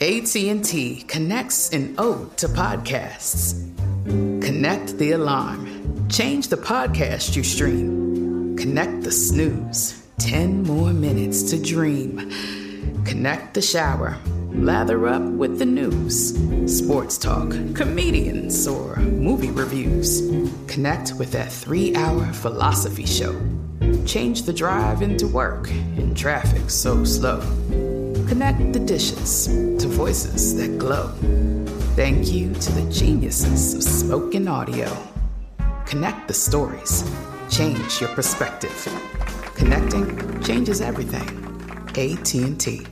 AT&T connects an ode to podcasts. Connect the alarm. Change the podcast you stream. Connect the snooze. 10 more minutes to dream. Connect the shower. Lather up with the news. Sports talk, comedians, or movie reviews. Connect with that 3-hour philosophy show. Change the drive into work in traffic so slow. Connect the dishes to voices that glow. Thank you to the geniuses of spoken audio. Connect the stories. Change your perspective. Connecting changes everything. AT&T.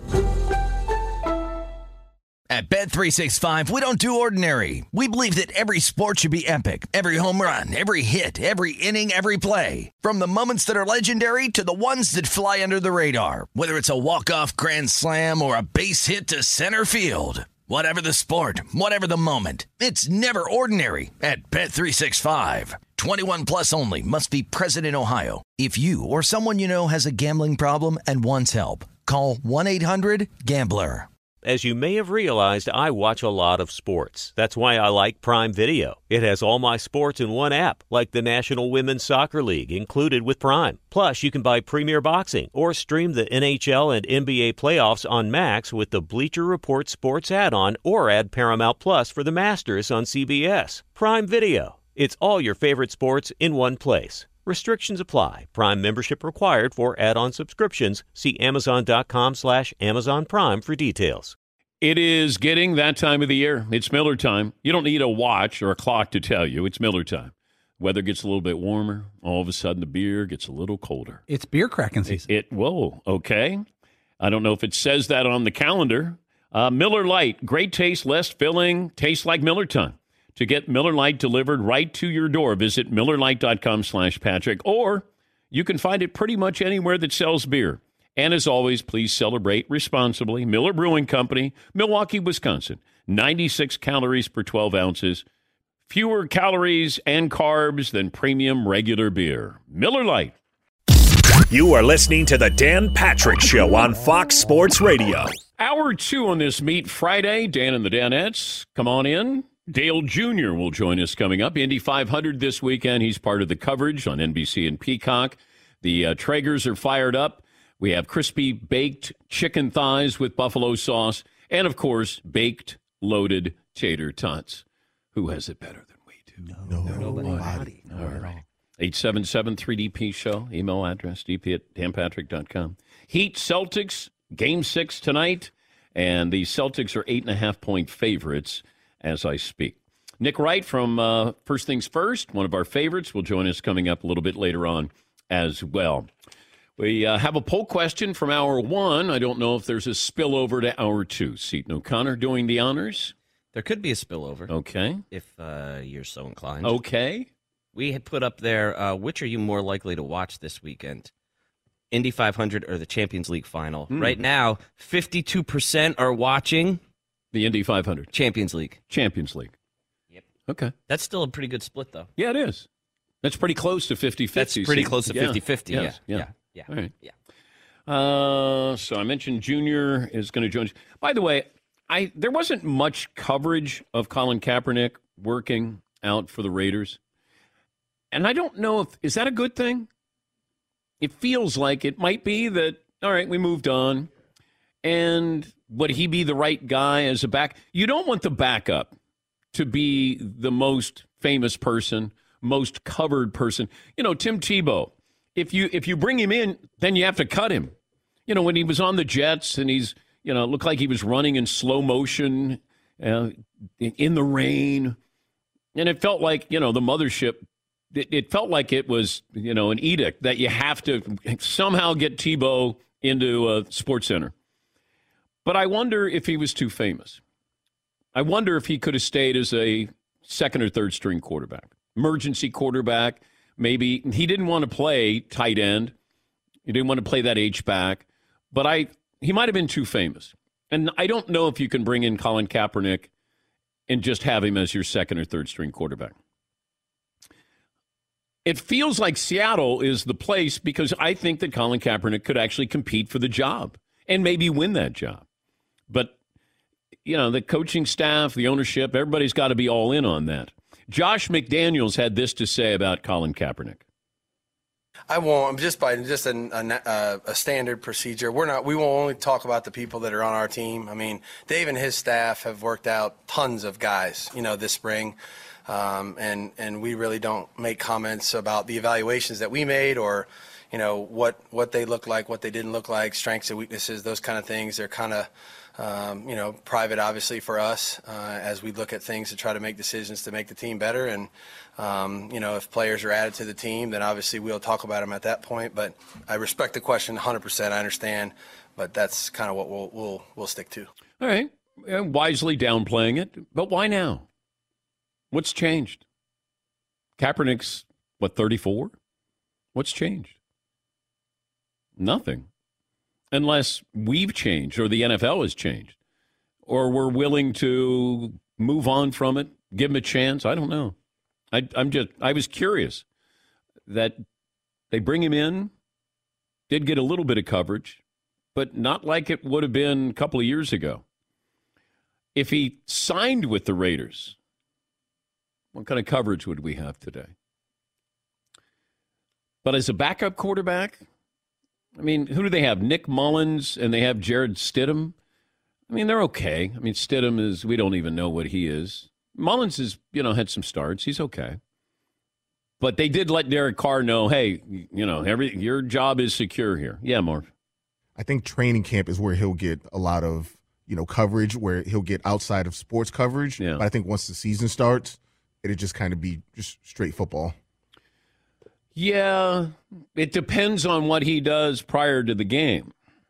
At Bet365, we don't do ordinary. We believe that every sport should be epic. Every home run, every hit, every inning, every play. From the moments that are legendary to the ones that fly under the radar. Whether it's a walk-off grand slam or a base hit to center field. Whatever the sport, whatever the moment. It's never ordinary at Bet365. 21 plus only. Must be present in Ohio. If you or someone you know has a gambling problem and wants help, call 1-800-GAMBLER. As you may have realized, I watch a lot of sports. That's why I like Prime Video. It has all my sports in one app, like the National Women's Soccer League, included with Prime. Plus, you can buy Premier Boxing or stream the NHL and NBA playoffs on Max with the Bleacher Report Sports add-on or add Paramount Plus for the Masters on CBS. Prime Video. It's all your favorite sports in one place. Restrictions apply. Prime membership required for add-on subscriptions. See Amazon.com/Amazon Prime for details. It is getting that time of the year. It's Miller time. You don't need a watch or a clock to tell you. It's Miller time. Weather gets a little bit warmer. All of a sudden, the beer gets a little colder. It's beer cracking season. Whoa, okay. I don't know if it says that on the calendar. Miller Lite, great taste, less filling, tastes like Miller time. To get Miller Lite delivered right to your door, visit MillerLite.com/Patrick, or you can find it pretty much anywhere that sells beer. And as always, please celebrate responsibly. Miller Brewing Company, Milwaukee, Wisconsin. 96 calories per 12 ounces. Fewer calories and carbs than premium regular beer. Miller Lite. You are listening to the Dan Patrick Show on Fox Sports Radio. Hour 2 on this Meat Friday. Dan and the Danettes, come on in. Dale Jr. will join us coming up. Indy 500 this weekend. He's part of the coverage on NBC and Peacock. The Traegers are fired up. We have crispy baked chicken thighs with buffalo sauce. And, of course, baked loaded tater tots. Who has it better than we do? Nobody. All right. 877-3DP-SHOW. Email address, dp@danpatrick.com. Heat Celtics, Game 6 tonight. And the Celtics are 8.5-point favorites as I speak. Nick Wright from First Things First, one of our favorites, will join us coming up a little bit later on as well. We have a poll question from Hour 1. I don't know if there's a spillover to Hour 2. Seton O'Connor doing the honors? There could be a spillover. Okay. If you're so inclined. Okay. We had put up there, which are you more likely to watch this weekend? Indy 500 or the Champions League final? Right now, 52% are watching the Indy 500. Champions League. Champions League. Yep. Okay. That's still a pretty good split, though. Yeah, it is. That's pretty close to 50-50. That's pretty close to 50-50, Yeah. Yeah. All right. Yeah. So I mentioned Junior is going to join us. By the way, there wasn't much coverage of Colin Kaepernick working out for the Raiders. And I don't know is that a good thing? It feels like it might be that, all right, we moved on. And would he be the right guy as a back? You don't want the backup to be the most famous person, most covered person. You know, Tim Tebow, if you bring him in, then you have to cut him. You know, when he was on the Jets and it looked like he was running in slow motion in the rain. And it felt like, the mothership, it felt like it was, an edict that you have to somehow get Tebow into Sports Center. But I wonder if he was too famous. I wonder if he could have stayed as a second or third string quarterback, emergency quarterback. Maybe he didn't want to play tight end. He didn't want to play that H-back. But he might have been too famous. And I don't know if you can bring in Colin Kaepernick and just have him as your second or third string quarterback. It feels like Seattle is the place because I think that Colin Kaepernick could actually compete for the job and maybe win that job. But the coaching staff, the ownership, everybody's got to be all in on that. Josh McDaniels had this to say about Colin Kaepernick. I won't. Just by a standard procedure. We won't only talk about the people that are on our team. I mean, Dave and his staff have worked out tons of guys, this spring, and we really don't make comments about the evaluations that we made or, what they look like, what they didn't look like, strengths and weaknesses, those kind of things. They're kind of private, obviously, for us as we look at things to try to make decisions to make the team better. And, if players are added to the team, then obviously we'll talk about them at that point. But I respect the question 100%. I understand. But that's kind of what we'll stick to. All right. Wisely downplaying it. But why now? What's changed? Kaepernick's, 34? What's changed? Nothing. Unless we've changed or the NFL has changed or we're willing to move on from it, give him a chance. I don't know. I was curious that they bring him in, did get a little bit of coverage, but not like it would have been a couple of years ago. If he signed with the Raiders, what kind of coverage would we have today? But as a backup quarterback, I mean, who do they have? Nick Mullins, and they have Jared Stidham. I mean, they're okay. I mean, Stidham we don't even know what he is. Mullins has, had some starts. He's okay. But they did let Derek Carr know, hey, your job is secure here. Yeah, Marv. I think training camp is where he'll get a lot of, coverage, where he'll get outside of sports coverage. Yeah. But I think once the season starts, it'll just kind of be just straight football. Yeah, it depends on what he does prior to the game.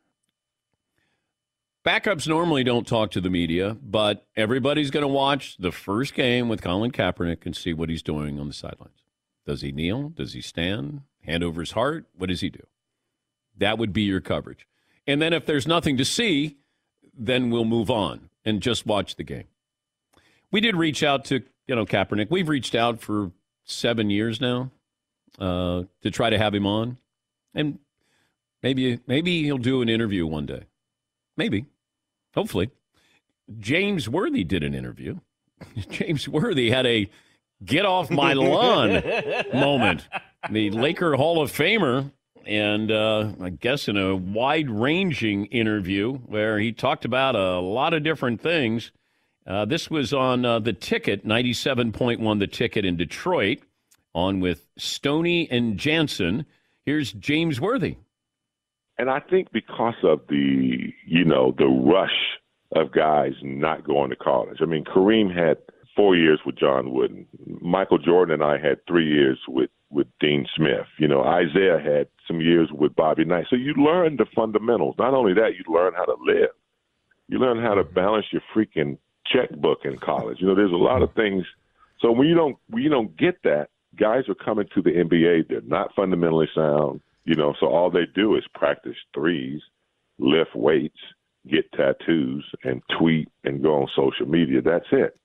Backups normally don't talk to the media, but everybody's going to watch the first game with Colin Kaepernick and see what he's doing on the sidelines. Does he kneel? Does he stand? Hand over his heart? What does he do? That would be your coverage. And then if there's nothing to see, then we'll move on and just watch the game. We did reach out to, Kaepernick. We've reached out for 7 years now to try to have him on. And maybe he'll do an interview one day. Maybe. Hopefully. James Worthy did an interview. James Worthy had a get off my lawn moment. The Laker Hall of Famer, and I guess in a wide-ranging interview where he talked about a lot of different things. This was on The Ticket, 97.1 The Ticket in Detroit, on with Stoney and Jansen. Here's James Worthy. And I think because of the rush of guys not going to college. I mean, Kareem had 4 years with John Wooden. Michael Jordan and I had 3 years with Dean Smith. Isaiah had some years with Bobby Knight. So you learn the fundamentals. Not only that, you learn how to live. You learn how to balance your freaking checkbook in college. There's a lot of things. So when you don't get that, guys are coming to the NBA. They're not fundamentally sound. So all they do is practice threes, lift weights, get tattoos, and tweet and go on social media. That's it.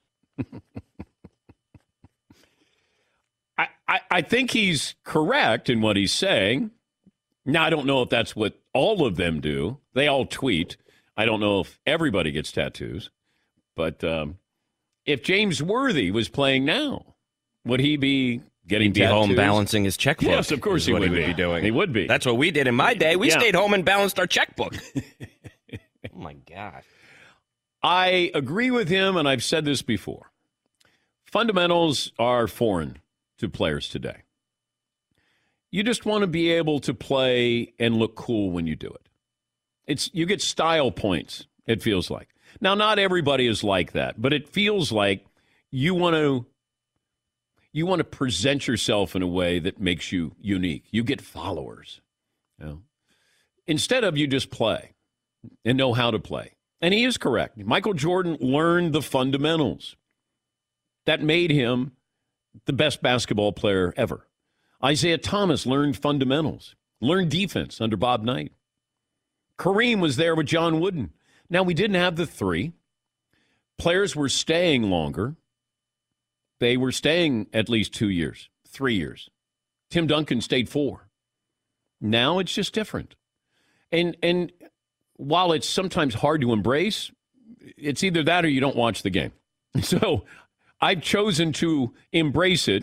I think he's correct in what he's saying. Now, I don't know if that's what all of them do. They all tweet. I don't know if everybody gets tattoos. But if James Worthy was playing now, would he be getting tattoos? Home balancing his checkbook. Yes, of course he would be doing. He would be. That's what we did in my day. We stayed home and balanced our checkbook. Oh, my God. I agree with him, and I've said this before. Fundamentals are foreign to players today. You just want to be able to play and look cool when you do it. You get style points, it feels like. Now, not everybody is like that, but it feels like you want to present yourself in a way that makes you unique. You get followers. Instead of you just play and know how to play. And he is correct. Michael Jordan learned the fundamentals. That made him the best basketball player ever. Isaiah Thomas learned fundamentals, learned defense under Bob Knight. Kareem was there with John Wooden. Now, we didn't have the three. Players were staying longer. They were staying at least 2 years, 3 years. Tim Duncan stayed 4. Now it's just different. And while it's sometimes hard to embrace, it's either that or you don't watch the game. So I've chosen to embrace it.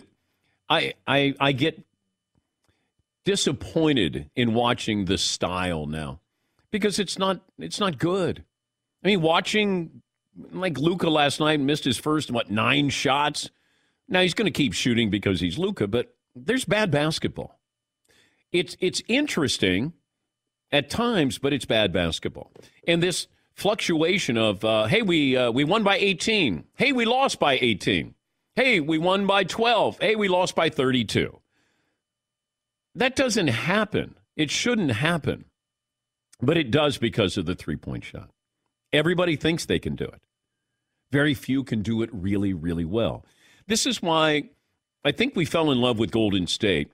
I get disappointed in watching the style now because it's not good. I mean, watching like Luka last night missed his first 9 shots. Now he's going to keep shooting because he's Luka, but there's bad basketball. It's interesting at times, but it's bad basketball. And this fluctuation of hey, we won by 18. Hey, we lost by 18. Hey, we won by 12. Hey, we lost by 32. That doesn't happen. It shouldn't happen. But it does because of the three-point shot. Everybody thinks they can do it. Very few can do it really, really well. This is why I think we fell in love with Golden State.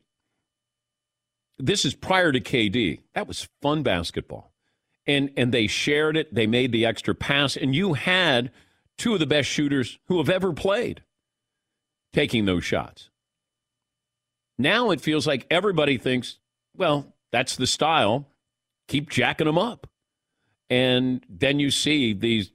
This is prior to KD. That was fun basketball. And they shared it. They made the extra pass. And you had 2 of the best shooters who have ever played taking those shots. Now it feels like everybody thinks, well, that's the style. Keep jacking them up. And then you see the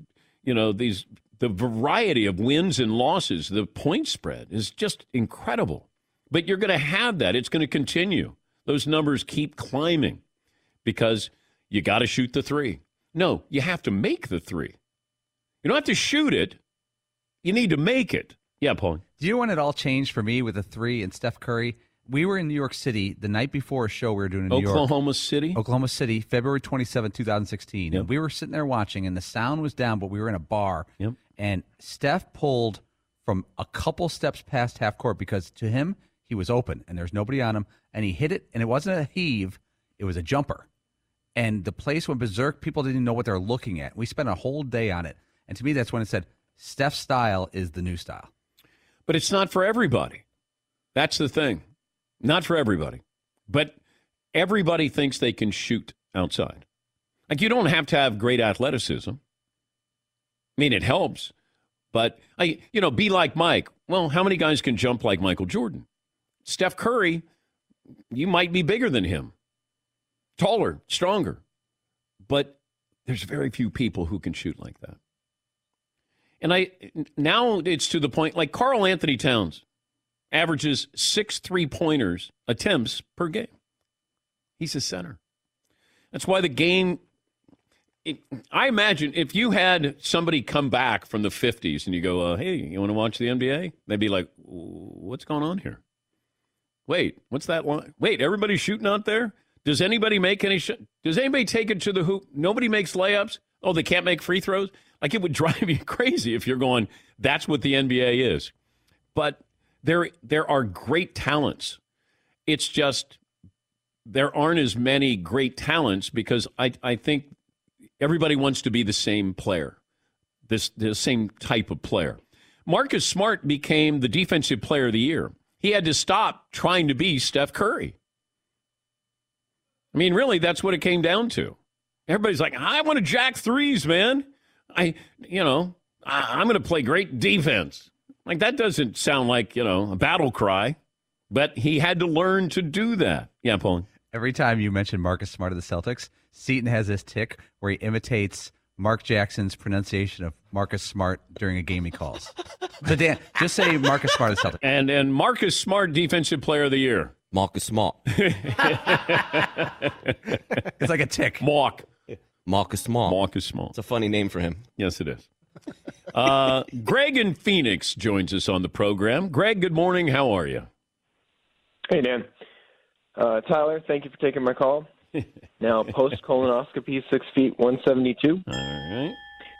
variety of wins and losses. The point spread is just incredible. But you're going to have that. It's going to continue. Those numbers keep climbing because you got to shoot the 3. No, you have to make the 3. You don't have to shoot it. You need to make it. Yeah, Paul. Do you know when it all changed for me with the 3 and Steph Curry? We were in New York City the night before a show we were doing in New York. Oklahoma City, February 27, 2016. Yep. And we were sitting there watching, and the sound was down, but we were in a bar. Yep. And Steph pulled from a couple steps past half court because to him, he was open, and there's nobody on him. And he hit it, and it wasn't a heave. It was a jumper. And the place went berserk. People didn't know what they were looking at. We spent a whole day on it. And to me, that's when it said, Steph's style is the new style. But it's not for everybody. That's the thing. Not for everybody. But everybody thinks they can shoot outside. Like, you don't have to have great athleticism. I mean, it helps. But, be like Mike. Well, how many guys can jump like Michael Jordan? Steph Curry, you might be bigger than him. Taller, stronger. But there's very few people who can shoot like that. And now it's to the point, like Karl Anthony Towns averages 6 3-pointers attempts per game. He's a center. That's why the game, I imagine if you had somebody come back from the 50s and you go, hey, you want to watch the NBA? They'd be like, what's going on here? Wait, what's that line? Wait, everybody's shooting out there? Does anybody make any Does anybody take it to the hoop? Nobody makes layups? Oh, they can't make free throws? Like, it would drive you crazy if you're going, that's what the NBA is. But there are great talents. It's just there aren't as many great talents because I think everybody wants to be the same player, the same type of player. Marcus Smart became the Defensive Player of the Year. He had to stop trying to be Steph Curry. I mean, really, that's what it came down to. Everybody's like, I want to jack threes, man. I'm going to play great defense. Like, that doesn't sound like, a battle cry, but he had to learn to do that. Yeah, Paul. Every time you mention Marcus Smart of the Celtics, Seton has this tick where he imitates Mark Jackson's pronunciation of Marcus Smart during a game he calls. So, Dan, just say Marcus Smart of the Celtics. And Marcus Smart, Defensive Player of the Year. Marcus Smart. It's like a tick. Marcus Smart. Marcus Smart. It's a funny name for him. Yes, it is. Greg in Phoenix joins us on the program. Greg, good morning. How are you? Hey, Dan. Tyler, thank you for taking my call. Now, post-colonoscopy, 6 feet, 172. All right.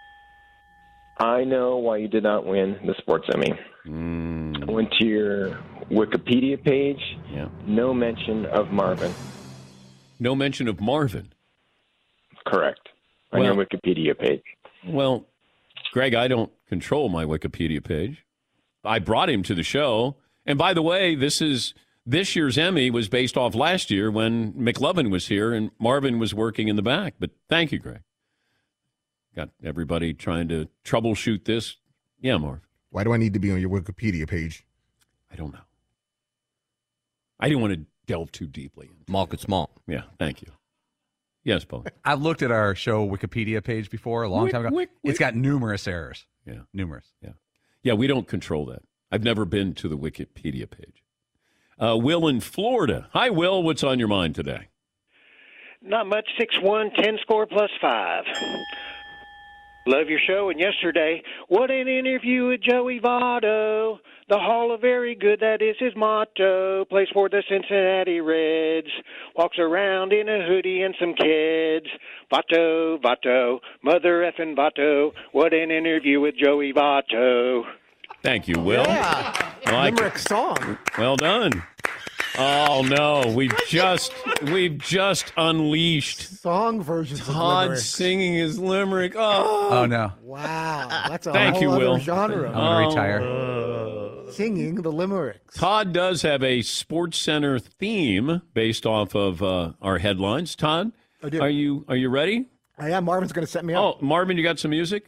I know why you did not win the Sports Emmy. I went to your Wikipedia page. Yeah. No mention of Marvin. No mention of Marvin? Correct. On your Wikipedia page. Well, Greg, I don't control my Wikipedia page. I brought him to the show. And by the way, this year's Emmy was based off last year when McLovin was here and Marvin was working in the back. But thank you, Greg. Got everybody trying to troubleshoot this. Yeah, Marv. Why do I need to be on your Wikipedia page? I don't know. I didn't want to delve too deeply. Marcus Smart. Yeah, thank you. Yes, Paul. I've looked at our show Wikipedia page before, a long time ago. It's got numerous errors. Yeah. Numerous. Yeah, we don't control that. I've never been to the Wikipedia page. Will in Florida. Hi, Will. What's on your mind today? Not much. 6-1, 10-score plus 5. Love your show. And yesterday, what an interview with Joey Votto. The Hall of Very Good, that is his motto. Plays for the Cincinnati Reds. Walks around in a hoodie and some kids. Votto, Votto, mother effing Votto. What an interview with Joey Votto. Thank you, Will. Yeah. Limerick song. Well done. Oh no, we've just unleashed song versions Todd of limericks. singing his limerick. Oh no. Wow. That's a Thank whole you, other Will. genre. I'm going to retire. Singing the limericks. Todd does have a Sports Center theme based off of our headlines. Todd, I do. are you ready? I am. Marvin's going to set me up. Oh, Marvin, you got some music?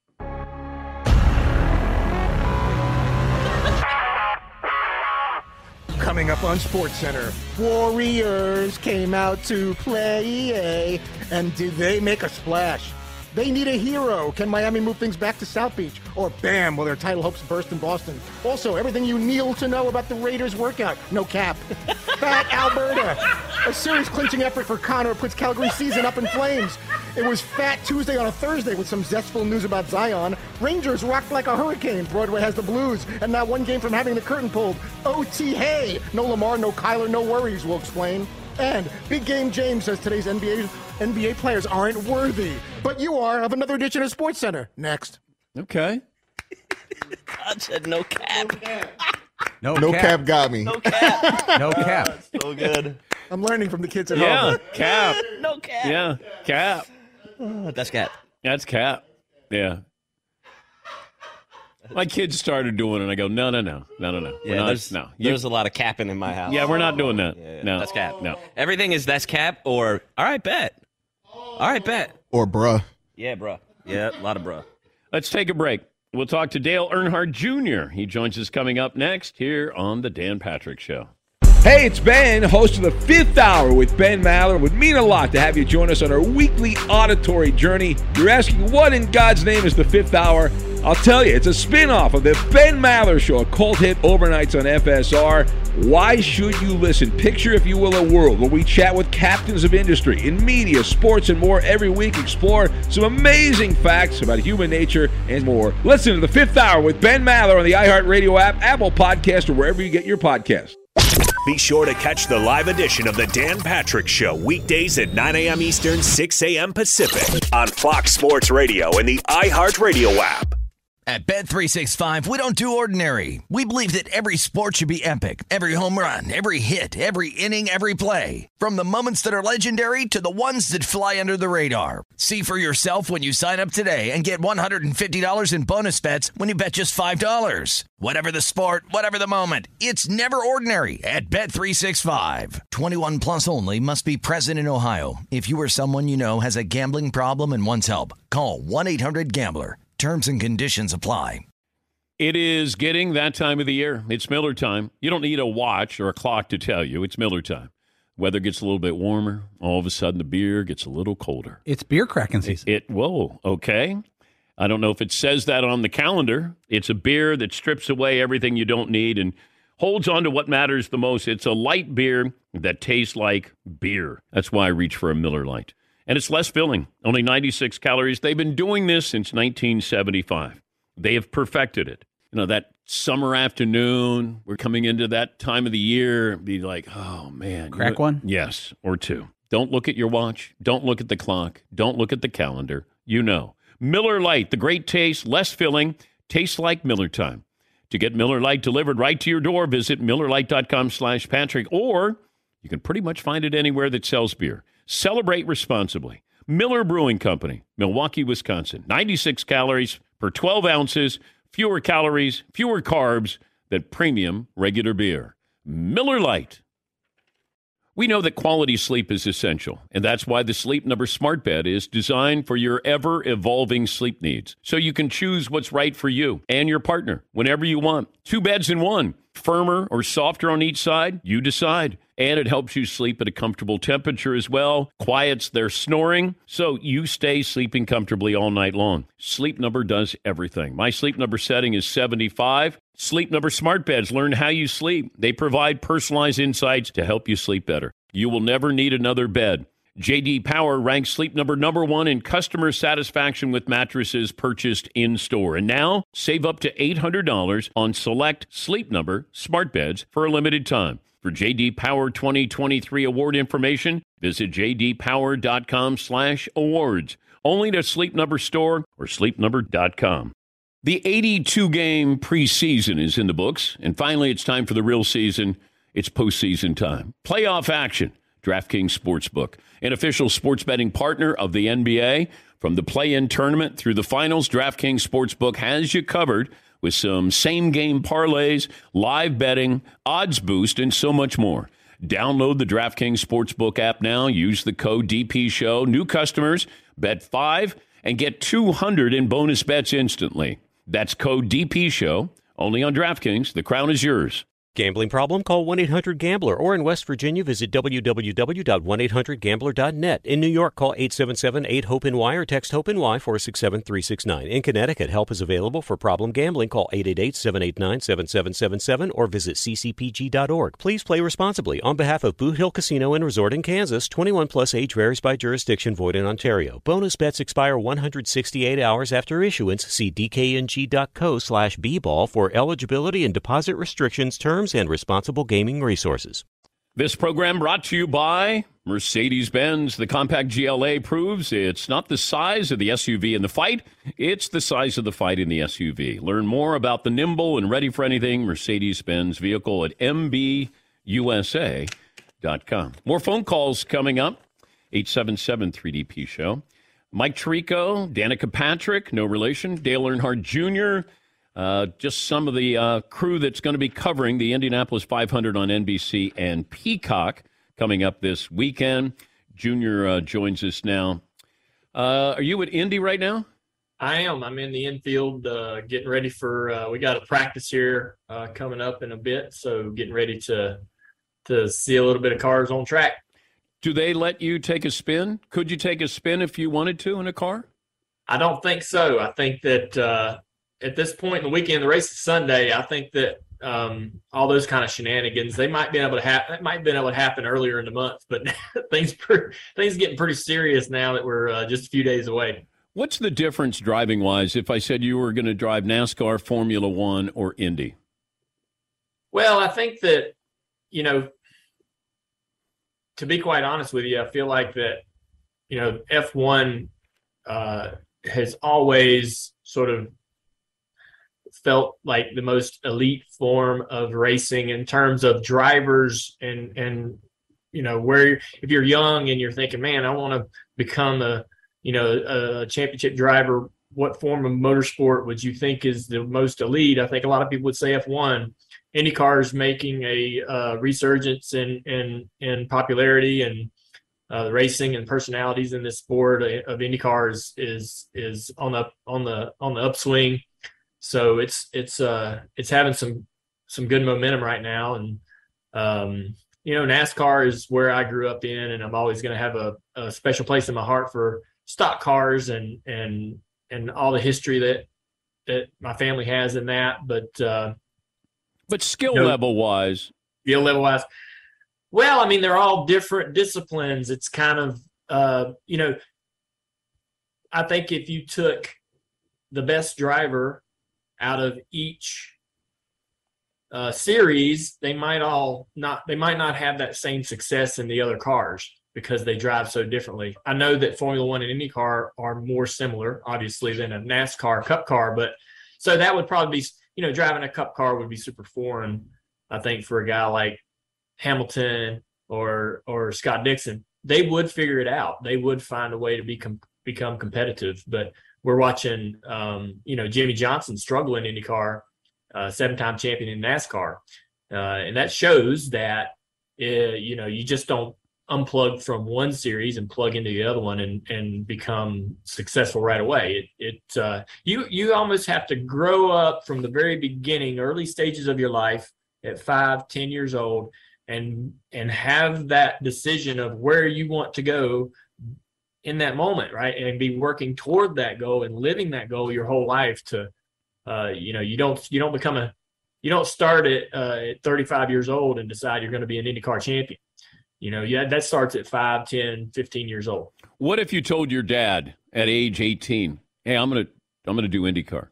Coming up on SportsCenter, Warriors came out to play, and did they make a splash? They need a hero. Can Miami move things back to South Beach? Or bam, will their title hopes burst in Boston? Also, everything you need to know about the Raiders workout. No cap. Fat Alberta. A series-clinching effort for Connor puts Calgary's season up in flames. It was Fat Tuesday on a Thursday with some zestful news about Zion. Rangers rocked like a hurricane. Broadway has the blues, and not one game from having the curtain pulled. OT, hey! No Lamar, no Kyler, no worries, we'll explain. And Big Game James says today's NBA players aren't worthy. But you are, of another edition of SportsCenter. Next. Okay. God said no cap. No cap got me. No cap. No cap. So good. I'm learning from the kids at Yeah, home. cap. No cap. Yeah, cap. That's cap. That's cap. Yeah. My kids started doing it, and I go, no. Yeah, there's a lot of capping in my house. Yeah, we're not doing that. Yeah, No, that's cap. No. Everything is that's cap or all right, bet. All right, bet. Or bruh. Yeah, bruh. Yeah, a lot of bruh. Let's take a break. We'll talk to Dale Earnhardt Jr. He joins us coming up next here on the Dan Patrick Show. Hey, it's Ben, host of the Fifth Hour with Ben Maller. It would mean a lot to have you join us on our weekly auditory journey. You're asking, what in God's name is the Fifth Hour? I'll tell you, it's a spin-off of the Ben Maller Show, a cult hit overnights on FSR. Why should you listen? Picture, if you will, a world where we chat with captains of industry in media, sports, and more every week. Explore some amazing facts about human nature and more. Listen to the Fifth Hour with Ben Maller on the iHeartRadio app, Apple Podcast, or wherever you get your podcasts. Be sure to catch the live edition of the Dan Patrick Show weekdays at 9 a.m. Eastern, 6 a.m. Pacific on Fox Sports Radio and the iHeartRadio app. At Bet365, we don't do ordinary. We believe that every sport should be epic. Every home run, every hit, every inning, every play. From the moments that are legendary to the ones that fly under the radar. See for yourself when you sign up today and get $150 in bonus bets when you bet just $5. Whatever the sport, whatever the moment, it's never ordinary at Bet365. 21 plus only. Must be present in Ohio. If you or someone you know has a gambling problem and wants help, call 1-800-GAMBLER. Terms and conditions apply. It is getting that time of the year. It's Miller time. You don't need a watch or a clock to tell you. It's Miller time. Weather gets a little bit warmer. All of a sudden, the beer gets a little colder. It's beer cracking season. Whoa, okay. I don't know if it says that on the calendar. It's a beer that strips away everything you don't need and holds on to what matters the most. It's a light beer that tastes like beer. That's why I reach for a Miller Lite. And it's less filling, only 96 calories. They've been doing this since 1975. They have perfected it. You know, that summer afternoon, we're coming into that time of the year, be like, oh, man. Crack one? Yes, or two. Don't look at your watch. Don't look at the clock. Don't look at the calendar. You know. Miller Lite, the great taste, less filling, tastes like Miller time. To get Miller Lite delivered right to your door, visit MillerLite.com/Patrick, or you can pretty much find it anywhere that sells beer. Celebrate responsibly. Miller Brewing Company, Milwaukee, Wisconsin. 96 calories per 12 ounces, fewer calories, fewer carbs than premium regular beer. Miller Lite. We know that quality sleep is essential, and that's why the Sleep Number Smart Bed is designed for your ever-evolving sleep needs, so you can choose what's right for you and your partner whenever you want. 2 beds in one, firmer or softer on each side, you decide. And it helps you sleep at a comfortable temperature as well, quiets their snoring, so you stay sleeping comfortably all night long. Sleep Number does everything. My Sleep Number setting is 75. Sleep Number Smart Beds learn how you sleep. They provide personalized insights to help you sleep better. You will never need another bed. J.D. Power ranks Sleep Number #1 in customer satisfaction with mattresses purchased in-store. And now, save up to $800 on select Sleep Number Smart Beds for a limited time. For J.D. Power 2023 award information, visit jdpower.com/awards. Only to Sleep Number store or sleepnumber.com. The 82-game preseason is in the books, and finally it's time for the real season. It's postseason time. Playoff action. DraftKings Sportsbook, an official sports betting partner of the NBA. From the play-in tournament through the finals, DraftKings Sportsbook has you covered with some same-game parlays, live betting, odds boost, and so much more. Download the DraftKings Sportsbook app now. Use the code DPSHOW. New customers, bet $5 and get $200 in bonus bets instantly. That's code DPSHOW, only on DraftKings. The crown is yours. Gambling problem? Call 1-800-GAMBLER. Or in West Virginia, visit www.1800gambler.net. In New York, call 877-8-HOPE-NY or text HOPE-NY 467-369. In Connecticut, help is available for problem gambling. Call 888-789-7777 or visit ccpg.org. Please play responsibly. On behalf of Boot Hill Casino and Resort in Kansas, 21 plus age varies by jurisdiction, void in Ontario. Bonus bets expire 168 hours after issuance. See dkng.co/bball for eligibility and deposit restrictions, terms, and responsible gaming resources. This program brought to you by Mercedes-Benz. The compact GLA proves it's not the size of the SUV in the fight, it's the size of the fight in the SUV. Learn more about the nimble and ready-for-anything Mercedes-Benz vehicle at MBUSA.com. More phone calls coming up, 877-3DP-SHOW. Mike Tirico, Danica Patrick, no relation, Dale Earnhardt Jr., just some of the crew that's going to be covering the Indianapolis 500 on NBC and Peacock coming up this weekend. Junior joins us now. Are you at Indy right now? I am. I'm in the infield getting ready for we got a practice here coming up in a bit, so getting ready to see a little bit of cars on track. Do they let you take a spin? Could you take a spin if you wanted to in a car? I don't think so. I think that at this point in the weekend, the race is Sunday. I think that all those kind of shenanigans, they might be able to happen. That might have been able to happen earlier in the month, but things getting pretty serious now that we're just a few days away. What's the difference driving wise if I said you were going to drive NASCAR, Formula One, or Indy? Well, I think that, to be quite honest with you, I feel like that, F1 has always sort of felt like the most elite form of racing in terms of drivers and where if you're young and you're thinking, man, I want to become a championship driver, what form of motorsport would you think is the most elite? I think a lot of people would say F1. IndyCar is making a resurgence in popularity, and the racing and personalities in this sport of IndyCar is on the upswing. So it's having some good momentum right now, and NASCAR is where I grew up in, and I'm always going to have a special place in my heart for stock cars and all the history that my family has in that. But skill level wise, well, I mean, they're all different disciplines. It's kind of I think if you took the best driver out of each series, they might not have that same success in the other cars because they drive so differently. I know that Formula One and IndyCar are more similar, obviously, than a NASCAR Cup car, but so that would probably be, driving a Cup car would be super foreign, I think, for a guy like Hamilton or Scott Dixon. They would figure it out. They would find a way to become competitive, but we're watching, Jimmy Johnson struggle in IndyCar, 7-time champion in NASCAR. And that shows that, You just don't unplug from one series and plug into the other one and become successful right away. You almost have to grow up from the very beginning, early stages of your life at 5-10 years old, and have that decision of where you want to go in that moment, right? And be working toward that goal and living that goal your whole life. To you don't start at 35 years old and decide you're going to be an IndyCar champion. That starts at 5, 10, 15 years old. What if you told your dad at age 18, "Hey, I'm gonna do IndyCar"?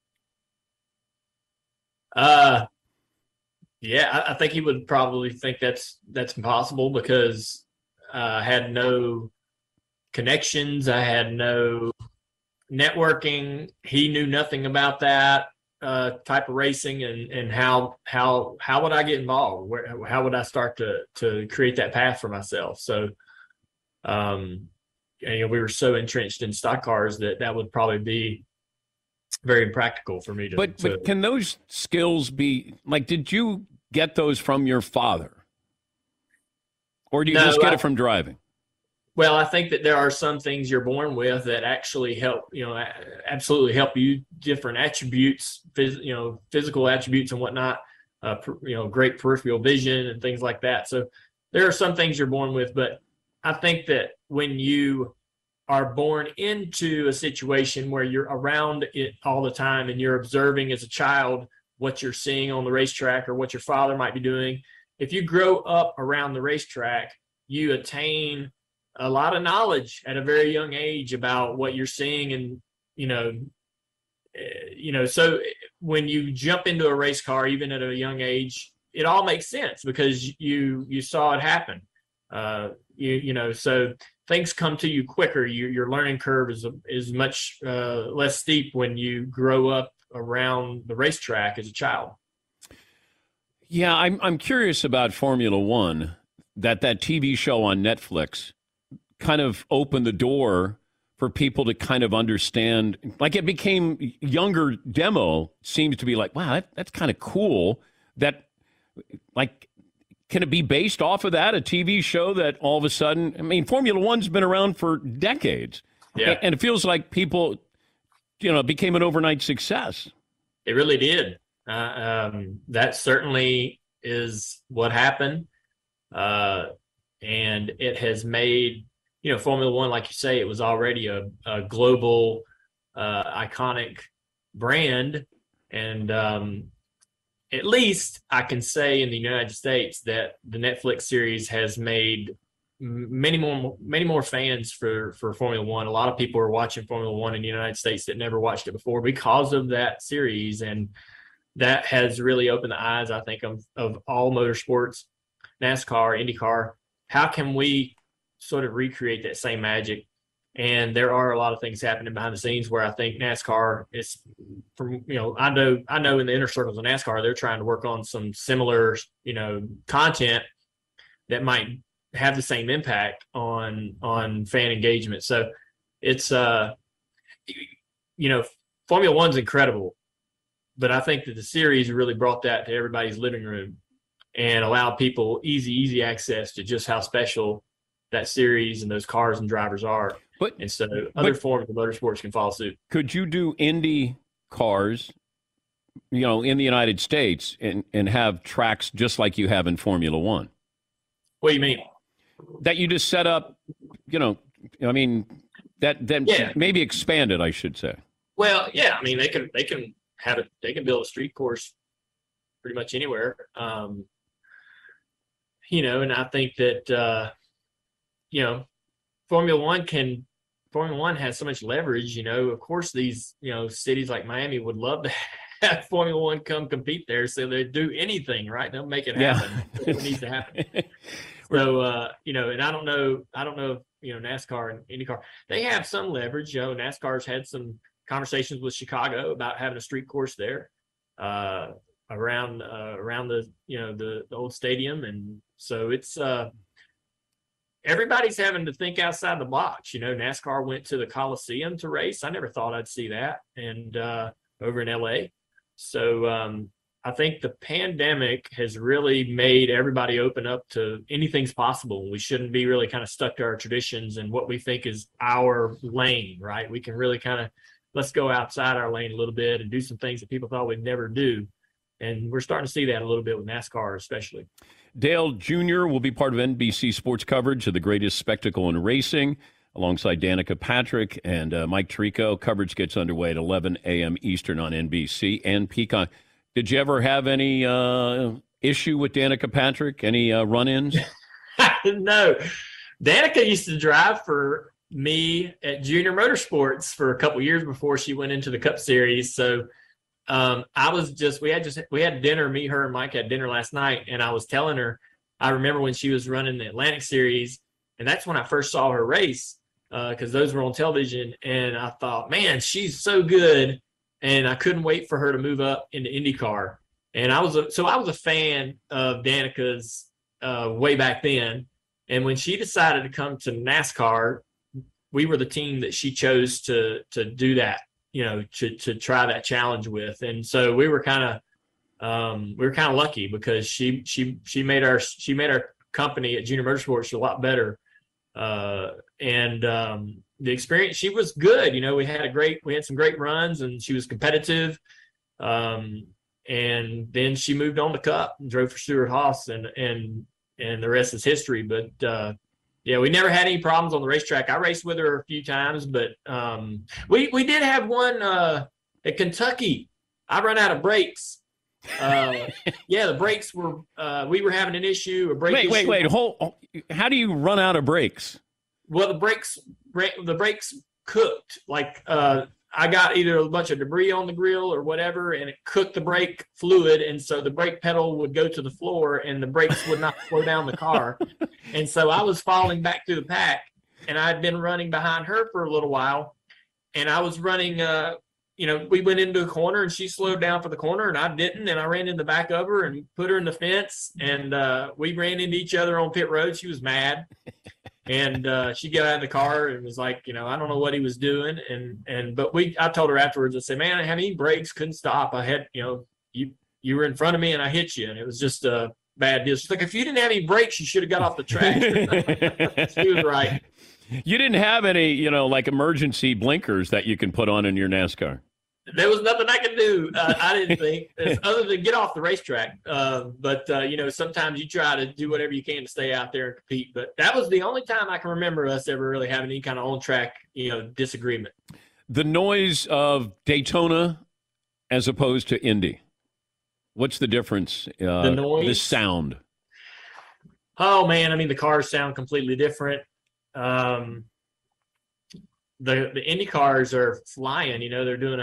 Yeah, I think he would probably think that's impossible, because I had no connections. I had no networking. He knew nothing about that type of racing, and how would I get involved? How would I start to create that path for myself? So, we were so entrenched in stock cars that would probably be very impractical for me to. But can those skills be like? Did you get those from your father, or do you just get it from driving? Well, I think that there are some things you're born with that actually help, absolutely help you. Different attributes, physical attributes and whatnot, great peripheral vision and things like that. So there are some things you're born with, but I think that when you are born into a situation where you're around it all the time and you're observing as a child what you're seeing on the racetrack or what your father might be doing, if you grow up around the racetrack, you attain a lot of knowledge at a very young age about what you're seeing. And, so when you jump into a race car, even at a young age, it all makes sense because you saw it happen. So things come to you quicker. Your learning curve is much less steep when you grow up around the racetrack as a child. Yeah, I'm curious about Formula One, that TV show on Netflix kind of opened the door for people to kind of understand. Like, it became younger demo seems to be like, wow, that's kind of cool. That, like, can it be based off of that, a TV show that all of a sudden, I mean, Formula One's been around for decades. Yeah. And it feels like people, it became an overnight success. It really did. That certainly is what happened. And it has made, Formula One, like you say, it was already a global, iconic brand. And at least I can say in the United States that the Netflix series has made many more fans for Formula One. A lot of people are watching Formula One in the United States that never watched it before because of that series. And that has really opened the eyes, I think, of all motorsports, NASCAR, IndyCar. How can we sort of recreate that same magic? And there are a lot of things happening behind the scenes where I think NASCAR is, I know in the inner circles of NASCAR, they're trying to work on some similar, content that might have the same impact on fan engagement. So it's, Formula One's incredible, but I think that the series really brought that to everybody's living room and allowed people easy access to just how special that series and those cars and drivers are. And so other forms of motorsports can follow suit. Could you do Indy cars, in the United States and have tracks just like you have in Formula One? What do you mean? That you just set up, that maybe expanded, I should say. Well, yeah, I mean, they can have it. They can build a street course pretty much anywhere. And I think that, Formula One has so much leverage, of course, these, cities like Miami would love to have Formula One come compete there. So they do anything, right? They'll make it happen. It needs to happen. So, and I don't know if, NASCAR and IndyCar, they have some leverage. NASCAR's had some conversations with Chicago about having a street course there, around the, the old stadium. And so it's, everybody's having to think outside the box. NASCAR went to the Coliseum to race. I never thought I'd see that. And over in LA. So I think the pandemic has really made everybody open up to anything's possible. We shouldn't be really kind of stuck to our traditions and what we think is our lane, right? We can really kind of, let's go outside our lane a little bit and do some things that people thought we'd never do. And we're starting to see that a little bit with NASCAR especially. Dale Jr. will be part of NBC Sports coverage of the greatest spectacle in racing, alongside Danica Patrick and Mike Tirico. Coverage gets underway at 11 a.m. Eastern on NBC and Peacock. Did you ever have any issue with Danica Patrick? Any run-ins? No. Danica used to drive for me at Junior Motorsports for a couple years before she went into the Cup Series. So we had dinner. Me, her, and Mike had dinner last night, and I was telling her, I remember when she was running the Atlantic Series, and that's when I first saw her race because those were on television, and I thought, man, she's so good. And I couldn't wait for her to move up into IndyCar. And I was a fan of Danica's way back then. And when she decided to come to NASCAR, we were the team that she chose to do that, to try that challenge with. And so we were kind of lucky because she made our company at Junior Motorsports a lot better. The experience, she was good. We had some great runs, and she was competitive. And then she moved on to Cup and drove for Stewart-Haas, and the rest is history. But we never had any problems on the racetrack. I raced with her a few times, but we did have one at Kentucky. I run out of brakes. The brakes were we were having an issue. Wait. How do you run out of brakes? Well, the brakes cooked. Like I got either a bunch of debris on the grill or whatever, and it cooked the brake fluid, and so the brake pedal would go to the floor, and the brakes would not slow down the car. And so I was falling back through the pack, and I'd been running behind her for a little while, and I was running. We went into a corner, and she slowed down for the corner, and I didn't, and I ran in the back of her and put her in the fence, and we ran into each other on pit road. She was mad. And she got out of the car and was like, I don't know what he was doing. But I told her afterwards, I said, man, I didn't have any brakes, couldn't stop. I had, you were in front of me and I hit you, and it was just a bad deal. She's like, if you didn't have any brakes, you should have got off the track. She was right. You didn't have any, like emergency blinkers that you can put on in your NASCAR. There was nothing I could do, I didn't think, other than get off the racetrack. But sometimes you try to do whatever you can to stay out there and compete. But that was the only time I can remember us ever really having any kind of on-track, disagreement. The noise of Daytona as opposed to Indy. What's the difference? The noise? The sound. Oh, man. The cars sound completely different. The Indy cars are flying. They're doing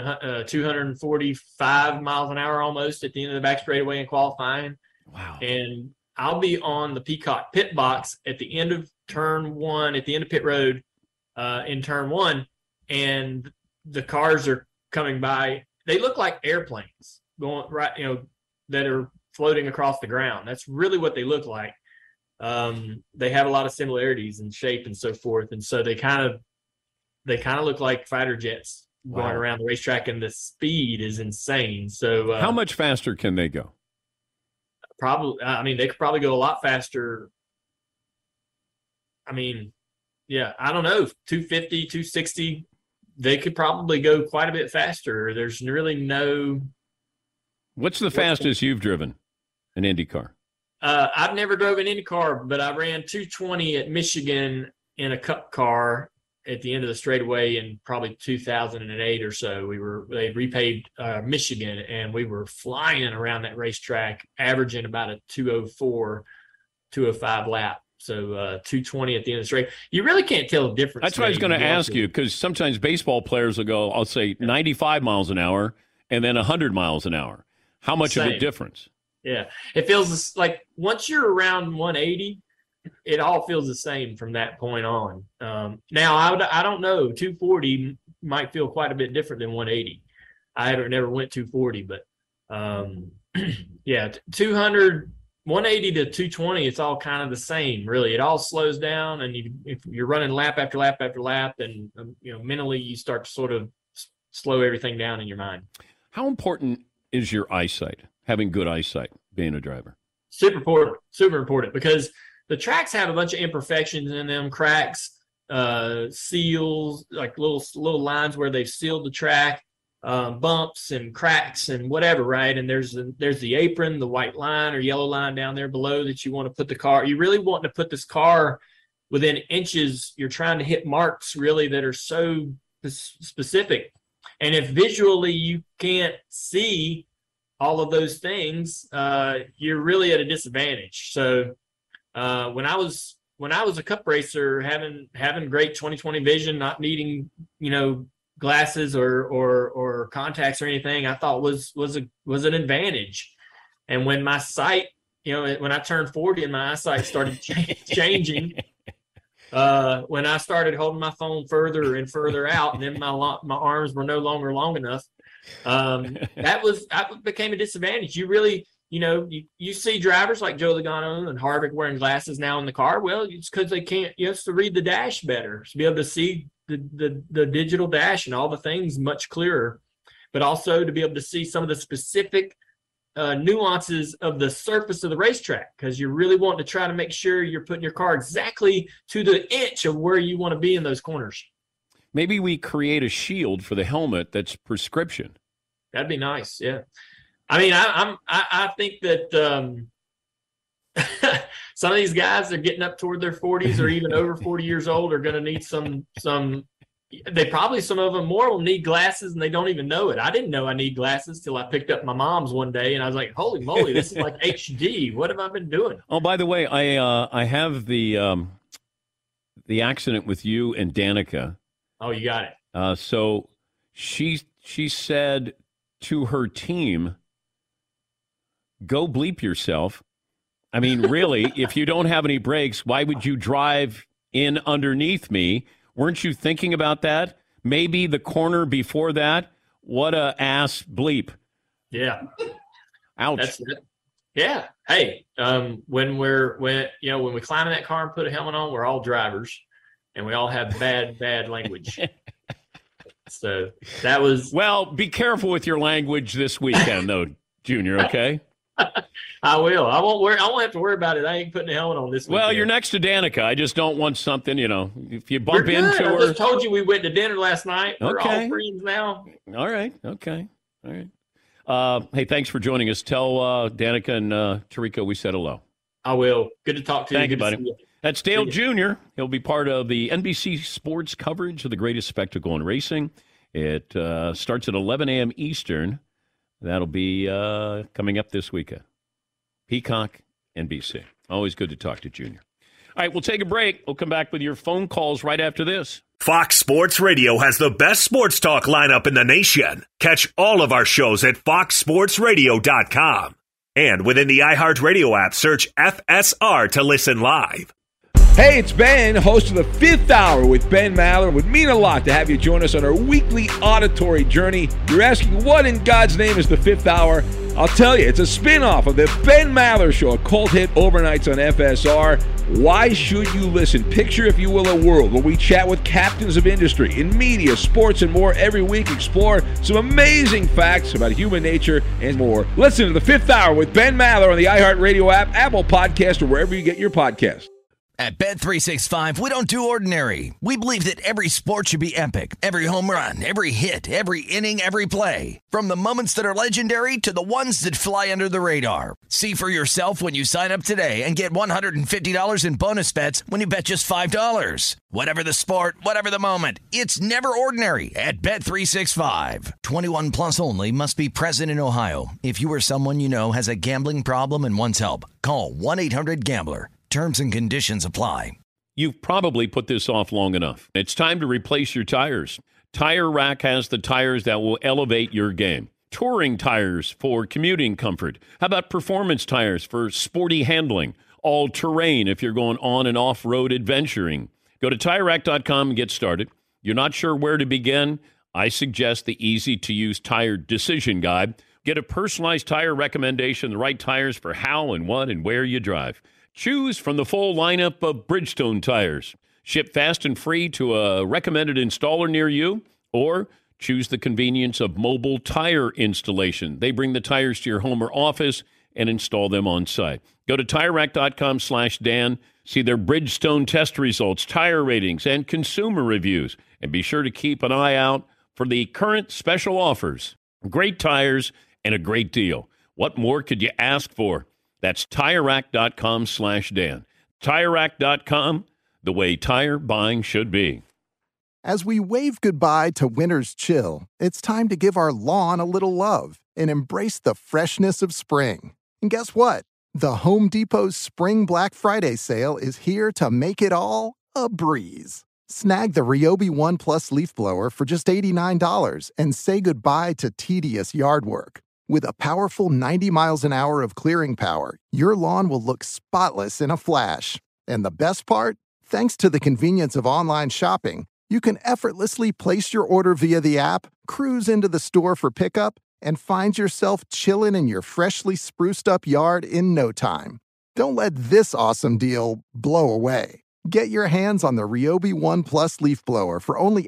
245 miles an hour almost at the end of the back straightaway in qualifying. Wow. And I'll be on the Peacock pit box at the end of turn one, at the end of pit road in turn one, and the cars are coming by. They look like airplanes going right, that are floating across the ground. That's really what they look like. They have a lot of similarities in shape and so forth. And so they kind of look like fighter jets going around the racetrack, and the speed is insane. So how much faster can they go? Probably, they could probably go a lot faster. I don't know, 250, 260. They could probably go quite a bit faster. There's really no. What's the fastest you've driven an Indy car? I've never drove an Indy car, but I ran 220 at Michigan in a Cup car at the end of the straightaway in probably 2008 or so. They repaved Michigan, and we were flying around that racetrack, averaging about a 204, 205 lap. So 220 at the end of the straight. You really can't tell the difference. That's what I was going to ask you, because sometimes baseball players will go, I'll say 95 miles an hour and then 100 miles an hour. How much of a difference? Yeah. It feels like once you're around 180, it all feels the same from that point on. Now, I don't know. 240 might feel quite a bit different than 180. I never went 240, but 200, 180 to 220, it's all kind of the same, really. It all slows down, and if you're running lap after lap after lap, and mentally you start to sort of slow everything down in your mind. How important is your eyesight? having good eyesight, being a driver? Super important because the tracks have a bunch of imperfections in them, cracks, seals, like little lines where they've sealed the track, bumps and cracks and whatever, right? And there's the apron, the white line or yellow line down there below that you want to put the car. You really want to put this car within inches. You're trying to hit marks really that are so specific. And if visually you can't see all of those things, you're really at a disadvantage. So when I was a cup racer, having great 20/20 vision, not needing glasses or contacts or anything, I thought was an advantage. And when my sight, when I turned 40 and my eyesight started changing, when I started holding my phone further and further out, and then my arms were no longer long enough, that became a disadvantage. You really, you see drivers like Joe Logano and Harvick wearing glasses now in the car. Well, it's because they can't. You have to read the dash better to be able to see the digital dash and all the things much clearer, but also to be able to see some of the specific nuances of the surface of the racetrack, because you really want to try to make sure you're putting your car exactly to the inch of where you want to be in those corners. Maybe we create a shield for the helmet that's prescription. That'd be nice. Yeah. I mean, I think that some of these guys that are getting up toward their 40s or even over 40 years old are going to need some. Some of them more will need glasses and they don't even know it. I didn't know I need glasses till I picked up my mom's one day and I was like, holy moly, this is like HD. What have I been doing? Oh, by the way, I have the accident with you and Danica. Oh, you got it. So she said to her team, go bleep yourself. I mean, really, if you don't have any brakes, why would you drive in underneath me? Weren't you thinking about that? Maybe the corner before that? What a ass bleep. Yeah. Ouch. That's it. Yeah. Hey, when we climb in that car and put a helmet on, we're all drivers and we all have bad language. So that was. Well, be careful with your language this weekend, though, Junior, okay? I will. I won't have to worry about it. I ain't putting a helmet on this weekend. Well, you're next to Danica. I just don't want something, if you bump into her. I just told you we went to dinner last night. We're all friends now. All right. Okay. All right. Hey, thanks for joining us. Tell Danica and Tariko we said hello. I will. Good to talk to you. Thank you, buddy. You. That's Dale Jr. He'll be part of the NBC Sports coverage of the greatest spectacle in racing. It starts at 11 a.m. Eastern. That'll be coming up this weekend. Peacock, NBC. Always good to talk to Junior. All right, we'll take a break. We'll come back with your phone calls right after this. Fox Sports Radio has the best sports talk lineup in the nation. Catch all of our shows at foxsportsradio.com. And within the iHeartRadio app, search FSR to listen live. Hey, it's Ben, host of the Fifth Hour with Ben Maller. It would mean a lot to have you join us on our weekly auditory journey. You're asking, what in God's name is the Fifth Hour? I'll tell you, it's a spin-off of the Ben Maller Show, a cult hit overnights on FSR. Why should you listen? Picture, if you will, a world where we chat with captains of industry in media, sports, and more every week. Explore some amazing facts about human nature and more. Listen to the Fifth Hour with Ben Maller on the iHeartRadio app, Apple Podcast, or wherever you get your podcasts. At Bet365, we don't do ordinary. We believe that every sport should be epic. Every home run, every hit, every inning, every play. From the moments that are legendary to the ones that fly under the radar. See for yourself when you sign up today and get $150 in bonus bets when you bet just $5. Whatever the sport, whatever the moment, it's never ordinary at Bet365. 21 plus only. Must be present in Ohio. If you or someone you know has a gambling problem and wants help, call 1-800-GAMBLER. Terms and conditions apply. You've probably put this off long enough. It's time to replace your tires. Tire Rack has the tires that will elevate your game. Touring tires for commuting comfort. How about performance tires for sporty handling? All-terrain if you're going on and off-road adventuring. Go to TireRack.com and get started. You're not sure where to begin? I suggest the easy-to-use tire decision guide. Get a personalized tire recommendation, the right tires for how and what and where you drive. Choose from the full lineup of Bridgestone tires. Ship fast and free to a recommended installer near you, or choose the convenience of mobile tire installation. They bring the tires to your home or office and install them on site. Go to TireRack.com/Dan. See their Bridgestone test results, tire ratings, and consumer reviews. And be sure to keep an eye out for the current special offers. Great tires and a great deal. What more could you ask for? That's TireRack.com/Dan. TireRack.com, the way tire buying should be. As we wave goodbye to winter's chill, it's time to give our lawn a little love and embrace the freshness of spring. And guess what? The Home Depot's Spring Black Friday sale is here to make it all a breeze. Snag the Ryobi One Plus leaf blower for just $89 and say goodbye to tedious yard work. With a powerful 90 miles an hour of clearing power, your lawn will look spotless in a flash. And the best part? Thanks to the convenience of online shopping, you can effortlessly place your order via the app, cruise into the store for pickup, and find yourself chilling in your freshly spruced up yard in no time. Don't let this awesome deal blow away. Get your hands on the Ryobi One Plus leaf blower for only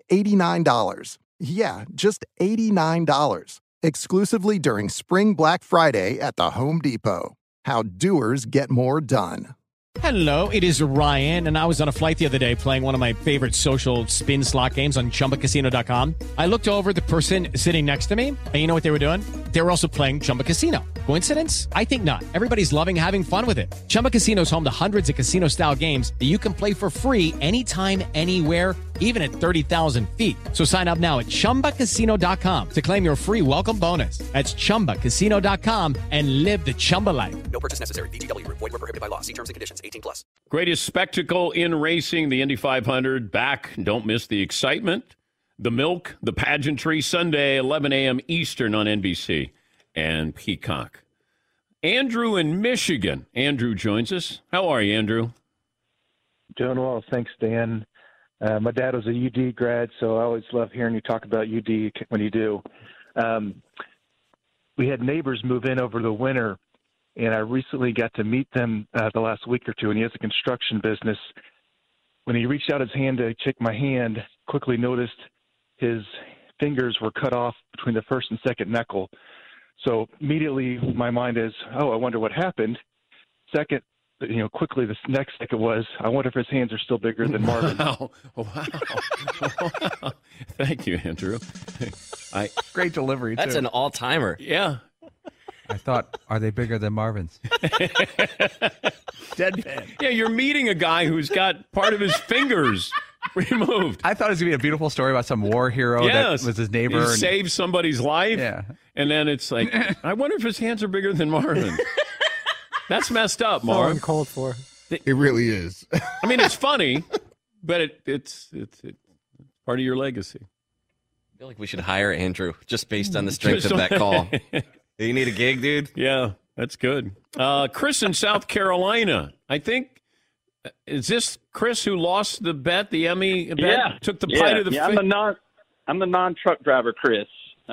$89. Yeah, just $89. Exclusively during Spring Black Friday at the Home Depot. How doers get more done. Hello, it is Ryan, and I was on a flight the other day playing one of my favorite social spin slot games on ChumbaCasino.com. I looked over at the person sitting next to me, and you know what they were doing? They were also playing Chumba Casino. Coincidence? I think not. Everybody's loving having fun with it. Chumba Casino is home to hundreds of casino-style games that you can play for free anytime, anywhere, even at 30,000 feet. So sign up now at ChumbaCasino.com to claim your free welcome bonus. That's ChumbaCasino.com and live the Chumba life. No purchase necessary. VGW. Void where prohibited by law. See terms and conditions. 18+. Greatest spectacle in racing, the Indy 500. Back. Don't miss the excitement, the milk, the pageantry. Sunday, 11 a.m. Eastern on NBC and Peacock. Andrew in Michigan. Andrew joins us. How are you, Andrew? Doing well. Thanks, Dan. My dad was a UD grad, so I always love hearing you talk about UD when you do. We had neighbors move in over the winter, and I recently got to meet them the last week or two, and he has a construction business. When he reached out his hand to shake my hand, quickly noticed his fingers were cut off between the first and second knuckle. So immediately my mind is, oh, I wonder what happened. Second, quickly the next second was, I wonder if his hands are still bigger than Marvin. Wow. Thank you, Andrew. Great delivery, That's too. an all-timer. Yeah. I thought, are they bigger than Marvin's? Deadpan. Yeah, you're meeting a guy who's got part of his fingers removed. I thought it was going to be a beautiful story about some war hero that was his neighbor. He saved somebody's life. Yeah. And then it's like, I wonder if his hands are bigger than Marvin. That's messed up, Marv. So uncalled for. It really is. I mean, it's funny, but it's part of your legacy. I feel like we should hire Andrew just based on the strength of that call. You need a gig, dude? Yeah, that's good. Chris in South Carolina. I think, is this Chris who lost the bet, the Emmy bet? Yeah. Took the bite of the fish? I'm the non-truck driver, Chris.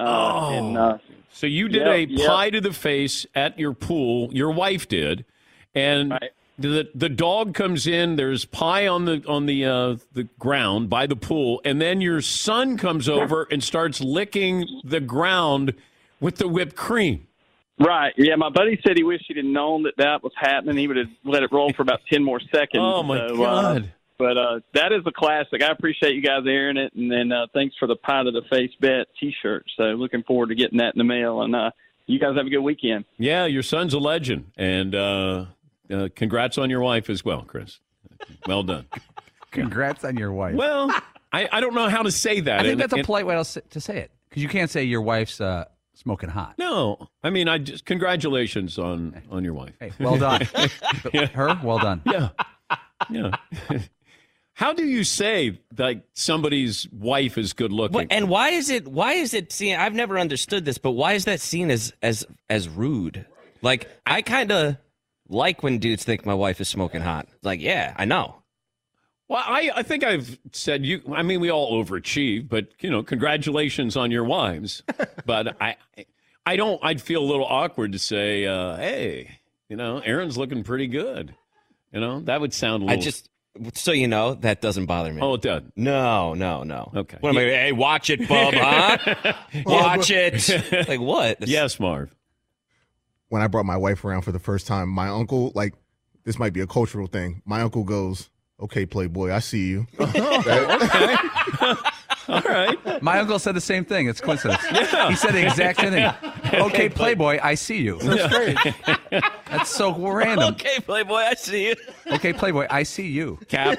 So you did a pie to the face at your pool. Your wife did, and the dog comes in. There's pie on the ground by the pool, and then your son comes over and starts licking the ground with the whipped cream. Right. Yeah, my buddy said he wished he'd have known that was happening. He would have let it roll for about 10 more seconds. Oh, my God. But that is a classic. I appreciate you guys airing it, and then thanks for the pie to the face bet T-shirt. So looking forward to getting that in the mail, and you guys have a good weekend. Yeah, your son's a legend, and congrats on your wife as well, Chris. Well done. Congrats on your wife. Well, I don't know how to say that. I think that's a polite way to say it, because you can't say your wife's smoking hot. No, I mean, congratulations on your wife. Hey, well done. Yeah. Her, well done. Yeah. How do you say like somebody's wife is good looking? And why is it seen? I've never understood this, but why is that seen as rude? Like, I kind of like when dudes think my wife is smoking hot. Like, yeah, I know. Well, I think I've said I mean, we all overachieve, but congratulations on your wives. But I'd feel a little awkward to say, hey, Aaron's looking pretty good. That would sound a little So you know, that doesn't bother me. Oh, it doesn't? No. Okay. What am I, hey, watch it, bub, huh? Watch it. Like what? Yes, Marv. When I brought my wife around for the first time, my uncle, like, this might be a cultural thing. My uncle goes, "Okay, Playboy, I see you." Okay. All right. My uncle said the same thing. It's coincidence. Yeah. He said the exact same thing. Okay, Playboy, I see you. That's great. That's so random. Okay, Playboy, I see you. Okay, Playboy, I see you. Cap.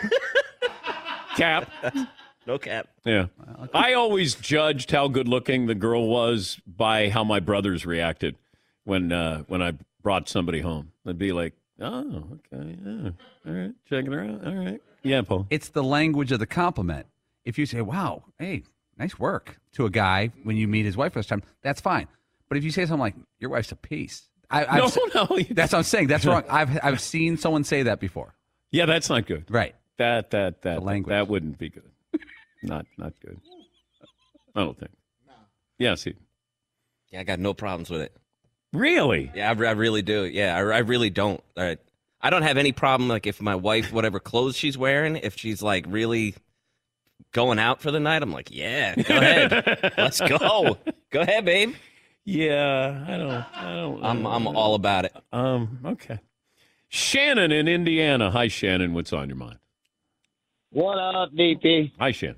No cap. Yeah. I always judged how good looking the girl was by how my brothers reacted when I brought somebody home. I'd be like, "Oh, okay, yeah, all right, checking her out, all right." Yeah, Paul. It's the language of the compliment. If you say, "Wow, hey, nice work," to a guy when you meet his wife first time, that's fine. But if you say something like, "Your wife's a piece," No. that's what I'm saying. That's wrong. I've seen someone say that before. Yeah, that's not good. Right. That language. That wouldn't be good. Not good. I don't think. Yeah, see. Yeah, I got no problems with it. Really? Yeah, I really do. Yeah, I really don't. All right. I don't have any problem, like, if my wife, whatever clothes she's wearing, if she's, like, really going out for the night, I'm like, yeah, go ahead. Let's go. Go ahead, babe. Yeah, I don't. I'm all about it. Okay. Shannon in Indiana. Hi, Shannon. What's on your mind? What up, DP? Hi, Shannon.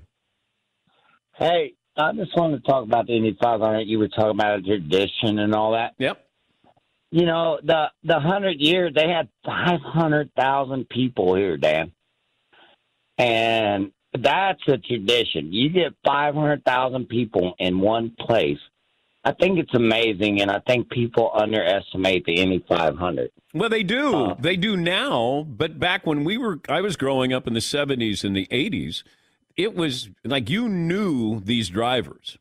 Hey, I just wanted to talk about the Indy 500. You were talking about a tradition and all that. Yep. You know, the 100 years, they had 500,000 people here, Dan. And that's a tradition. You get 500,000 people in one place. I think it's amazing, and I think people underestimate the Indy 500. Well, they do. They do now, but back when I was growing up in the 70s and the 80s, it was like you knew these drivers.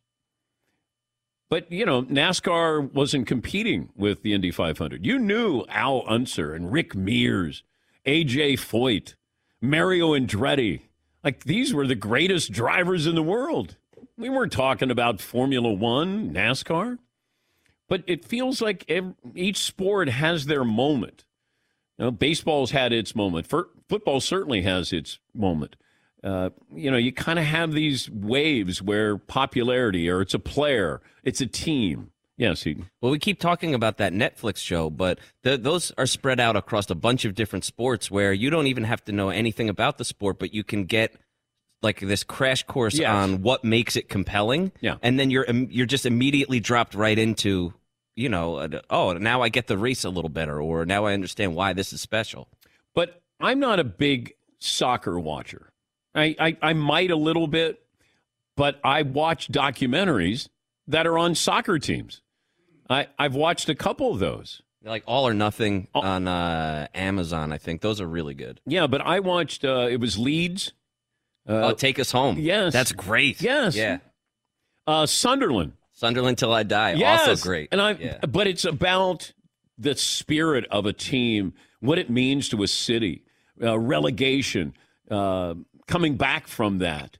But, you know, NASCAR wasn't competing with the Indy 500. You knew Al Unser and Rick Mears, A.J. Foyt, Mario Andretti. Like, these were the greatest drivers in the world. We weren't talking about Formula One, NASCAR. But it feels like each sport has their moment. You know, baseball's had its moment. Football certainly has its moment. You know, you kind of have these waves where popularity, or it's a player, it's a team. Yes, Eden. Well, we keep talking about that Netflix show, but those are spread out across a bunch of different sports where you don't even have to know anything about the sport, but you can get like this crash course on what makes it compelling. Yeah. And then you're just immediately dropped right into, you know, now I get the race a little better, or now I understand why this is special. But I'm not a big soccer watcher. I might a little bit, but I watch documentaries that are on soccer teams. I've watched a couple of those. Like All or Nothing on Amazon, I think. Those are really good. Yeah, but I watched, it was Leeds. Take Us Home. Yes. That's great. Yes. Yeah. Sunderland. Sunderland Till I Die. Yes. Also great. But it's about the spirit of a team, what it means to a city, relegation, coming back from that.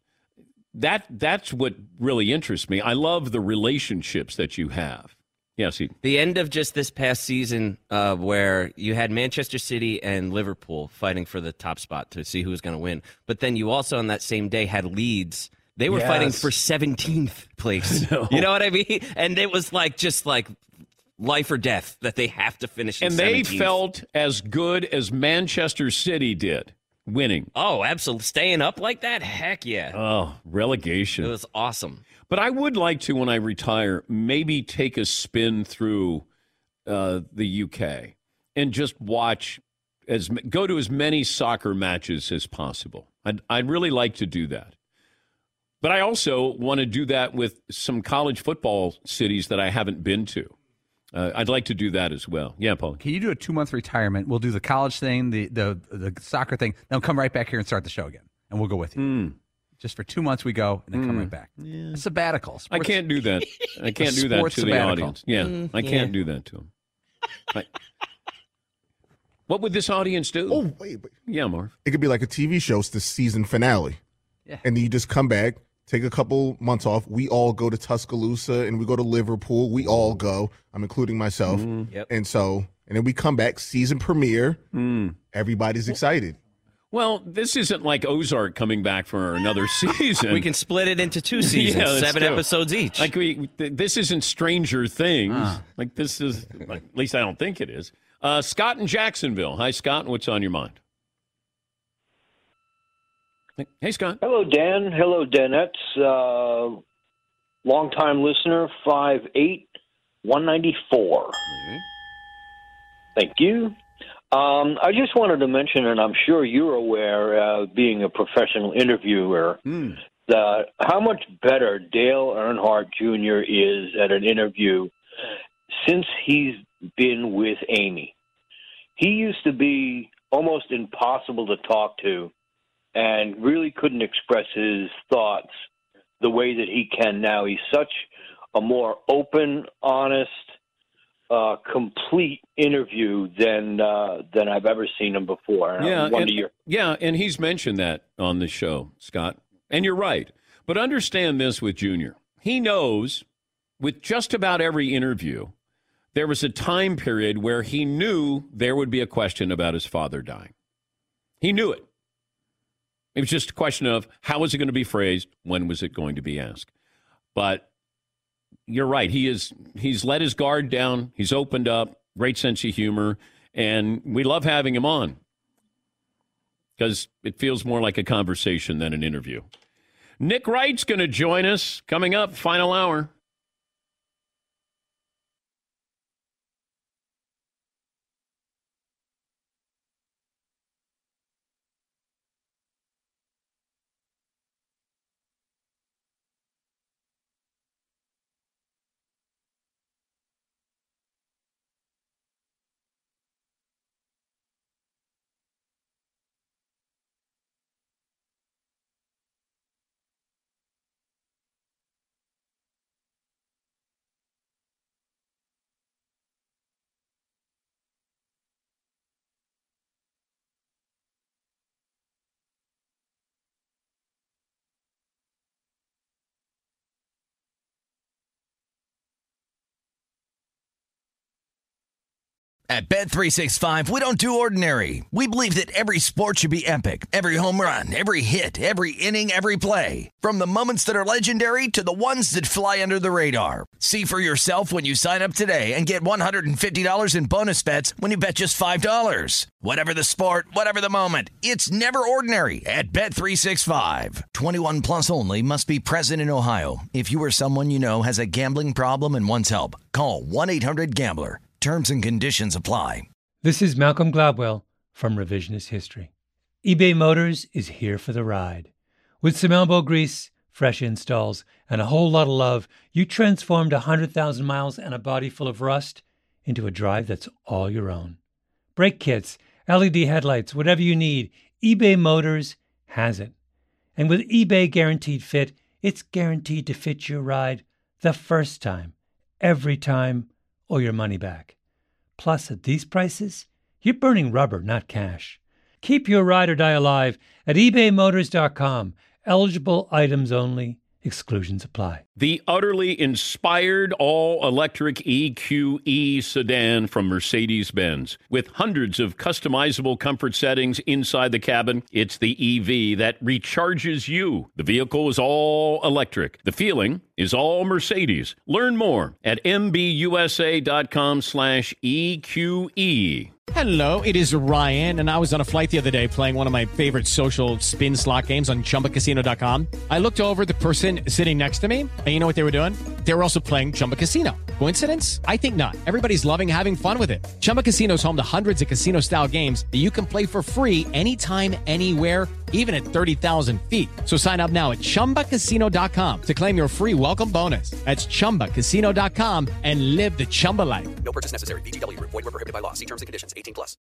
That's what really interests me. I love the relationships that you have. Yes, the end of just this past season where you had Manchester City and Liverpool fighting for the top spot to see who was going to win. But then you also on that same day had Leeds. They were fighting for 17th place. You know what I mean? And it was like just like life or death that they have to finish in 17th. And they felt as good as Manchester City did. Winning. Oh, absolutely. Staying up like that? Heck yeah. Oh, relegation. It was awesome. But I would like to, when I retire, maybe take a spin through the UK and just watch, go to as many soccer matches as possible. I'd really like to do that. But I also want to do that with some college football cities that I haven't been to. I'd like to do that as well. Yeah, Paul. Can you do a 2-month retirement? We'll do the college thing, the soccer thing. Then we'll come right back here and start the show again, and we'll go with you. Just for 2 months we go, and then come right back. Yeah. A sabbatical. I can't do that. I can't do that to the audience. Yeah, I can't do that to them. What would this audience do? Oh, wait. Yeah, Marv. It could be like a TV show. It's the season finale. Yeah. And then you just come back, take a couple months off. We all go to Tuscaloosa, and we go to Liverpool. We all go. I'm including myself. Yep. And then we come back, season premiere. Everybody's excited. Well, this isn't like Ozark coming back for another season. We can split it into 2 seasons, 7 episodes each. Like this isn't Stranger Things. Like this is, at least I don't think it is. Scott in Jacksonville. Hi, Scott. What's on your mind? Hey, Scott. Hello, Dan. Hello, Danettes. Long-time listener, 5'8", 194. Thank you. I just wanted to mention, and I'm sure you're aware, being a professional interviewer, that how much better Dale Earnhardt Jr. is at an interview since he's been with Amy. He used to be almost impossible to talk to and really couldn't express his thoughts the way that he can now. He's such a more open, honest, complete interview than I've ever seen him before. Yeah, and he's mentioned that on the show, Scott. And you're right. But understand this with Junior. He knows with just about every interview, there was a time period where he knew there would be a question about his father dying. He knew it. It was just a question of how was it going to be phrased, when was it going to be asked. But you're right. He's let his guard down. He's opened up, great sense of humor, and we love having him on because it feels more like a conversation than an interview. Nick Wright's going to join us coming up, final hour. At Bet365, we don't do ordinary. We believe that every sport should be epic. Every home run, every hit, every inning, every play. From the moments that are legendary to the ones that fly under the radar. See for yourself when you sign up today and get $150 in bonus bets when you bet just $5. Whatever the sport, whatever the moment, it's never ordinary at Bet365. 21 plus only. Must be present in Ohio. If you or someone you know has a gambling problem and wants help, call 1-800-GAMBLER. Terms and conditions apply. This is Malcolm Gladwell from Revisionist History. eBay Motors is here for the ride. With some elbow grease, fresh installs, and a whole lot of love, you transformed 100,000 miles and a body full of rust into a drive that's all your own. Brake kits, LED headlights, whatever you need, eBay Motors has it. And with eBay Guaranteed Fit, it's guaranteed to fit your ride the first time, every time, or your money back. Plus, at these prices, you're burning rubber, not cash. Keep your ride or die alive at ebaymotors.com. Eligible items only. Exclusions apply. The utterly inspired all-electric EQE sedan from Mercedes-Benz. With hundreds of customizable comfort settings inside the cabin, it's the EV that recharges you. The vehicle is all electric. The feeling is all Mercedes. Learn more at mbusa.com/EQE. Hello, it is Ryan, and I was on a flight the other day playing one of my favorite social spin slot games on ChumbaCasino.com. I looked over at the person sitting next to me, and you know what they were doing? They were also playing Chumba Casino. Coincidence? I think not. Everybody's loving having fun with it. Chumba Casino is home to hundreds of casino-style games that you can play for free anytime, anywhere, even at 30,000 feet. So sign up now at ChumbaCasino.com to claim your free welcome bonus. That's ChumbaCasino.com and live the Chumba life. No purchase necessary. VGW. Void where prohibited by law. See terms and conditions. 18+.